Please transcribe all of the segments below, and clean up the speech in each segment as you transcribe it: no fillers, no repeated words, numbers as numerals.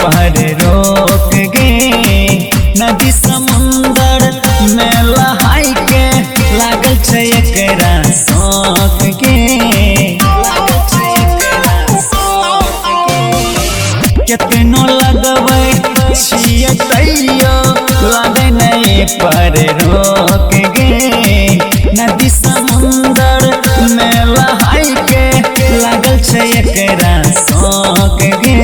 पर रोक गे नदी समुंदर में लहाई के लागल छै एकरा शौक गे केतनो लगबै छियै तैयो लागे नहीं पर रोक गे नदी समुंदर में लहाई के लागल छै एकरा शौक गे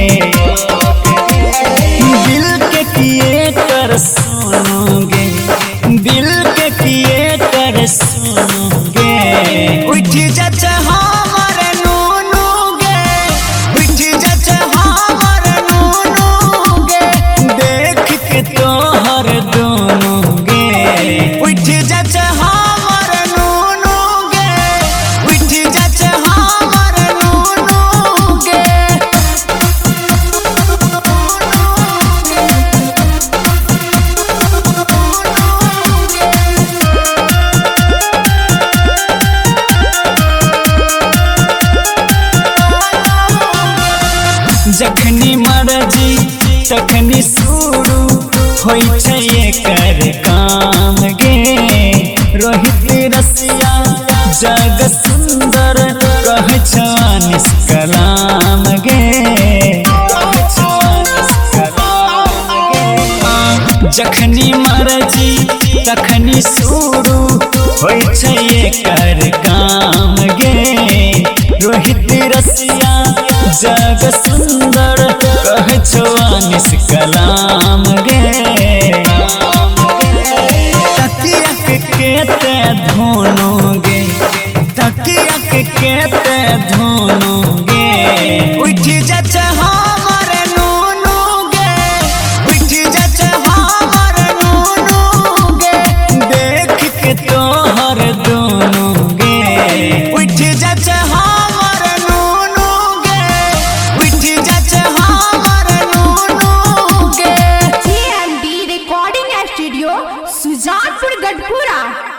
दिल के किए कर सुनोगे दिल के किए कर सुनोगे उठ जा हमर नूनू गे उठ जा हमर नूनू गे देख के तोहर दोनों गे उठ जा हमर नूनू गे उठ जा हमर नूनू गे जखनी मर्जी तखनी शुरू होई छै एकर काम गे रोहित रसिया जग सुंदर कहे छानिस कलाम गे जखनी मर्जी तखनी शुरू होई छै एकर काम गे रोहित रसिया जग सुंदर कहे छानिस कलाम गे तकिया के केते धोनोगे तकिया के केते धोनोगे उठ जा हमर नूनू गे उठ जा हमर नूनू गे देख के तोहर